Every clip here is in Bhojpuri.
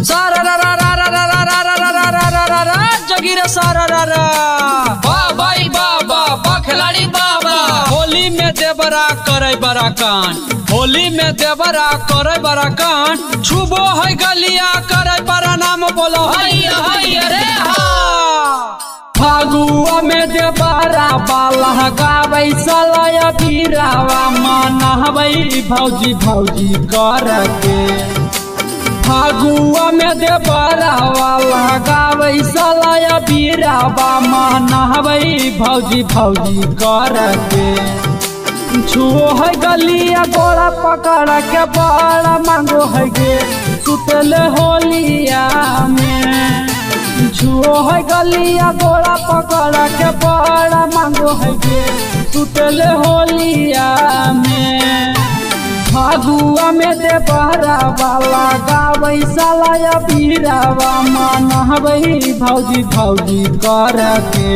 सारा रा रा रा रा रा रा रा रा रा रा रा रा रा जगीरा सारा रा रा। वाह भाई बाबा वाह खिलाड़ी बाबा। होली में देवरा करे बड़ा कान, होली में देवरा करे बड़ा कान। छुबो है गलिया करे बड़ा नाम बोलो हैया हैया रे हा। फागुआ में देवरा बाला गावे सलाया पीरावा मनावे भौजी भौजी करके। फागुआ में देवरा वाला गावे सलाया पीरावा मनावे भौजी भौजी करके। छुओ है गलिया गोड़ा पकड़ के बड़ा मांगो है गे सुतले होलिया में। छुओ है गलिया गोड़ा पकड़ के बड़ा मांगो है गे सुतले होलिया में। फागुआ में देवरा वाला गावे सलाया पीरावा मनावे भौजी भौजी करके।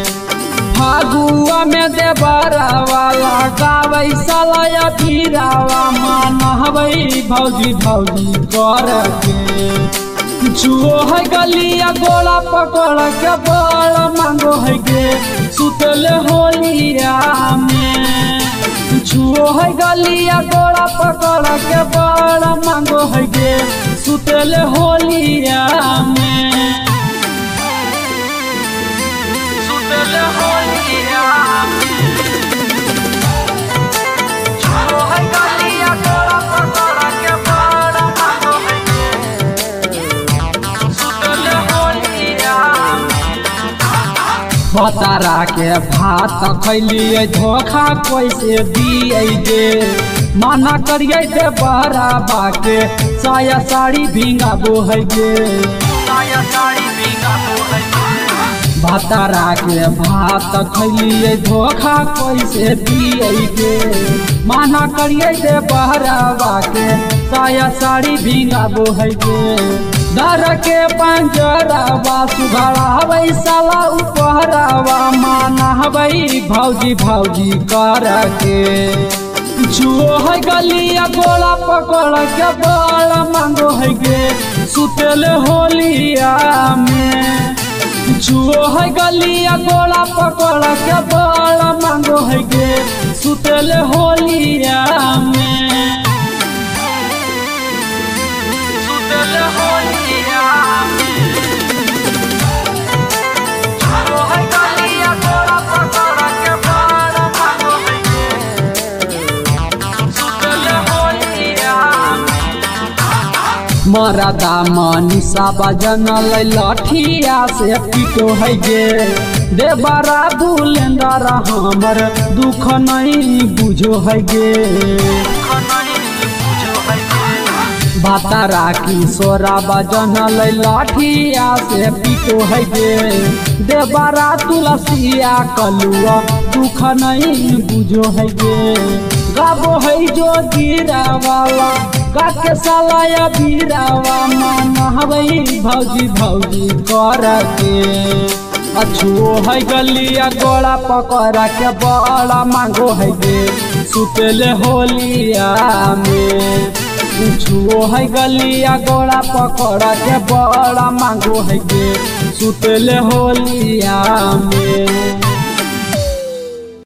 फागुआ में देवरा वाला गावे सलाया पीरावा मनावे भौजी भौजी करके। छुओ है गलिया गोड़ा पकड़ के बड़ा मांगो है गे सुतले होलिया में। छुओ है गलिया गोड़ा पकड़ के बड़ा मांगो है गे सुतले होलिया में। सुतले होलिया में छुओ है गलिया गोड़ा पकड़ के बड़ा मांगो है गे सुतले होलिया में। बतारा के भात खैलिए धोखा कैसे दिए गे मना करिए दे बहरा बाके साया साड़ी भींगाबो है गे साया साड़ी भींगाबो है गे। बतारा के भात खैलिए धोखा कैसे दिए गे मना करिए दे बहरा बाके साया साड़ी भींगाबो है गे। डर के पंजरावा सुघड़ावे साला उपहरावा मनावे भौजी भौजी करके। छुओ है गलिया गोड़ा पकड़ के बड़ा मांगो है गे सुतले होलिया में। छुओ है गलिया गोड़ा पकड़ के बड़ा मांगो है गे सुतले होलिया में। सुतले होलिया में छुओ है गलिया गोड़ा पकड़ के बड़ा मांगो है गे सुतले होलिया में। मरदा मनीषा बजन लठिया से पीटो है गे देवरा बुलेंदर हमर दुख नहीं बुझो है गे। बतारा किशोरा बजन लाठिया से पीटो है गे देवरा तुलसिया कलुआ दुख नहीं बुझो है गे। गाबो है जो गिरा वाला गाके सलाया बीरावा मनावे भौजी भौजी करके। छुओ है गलिया गोड़ा पकड़ के बड़ा मांगो है गे सुतले होलिया में। छुओ है गलिया गोड़ा पकड़ के बड़ा मांगो है गे सुतले होलिया में।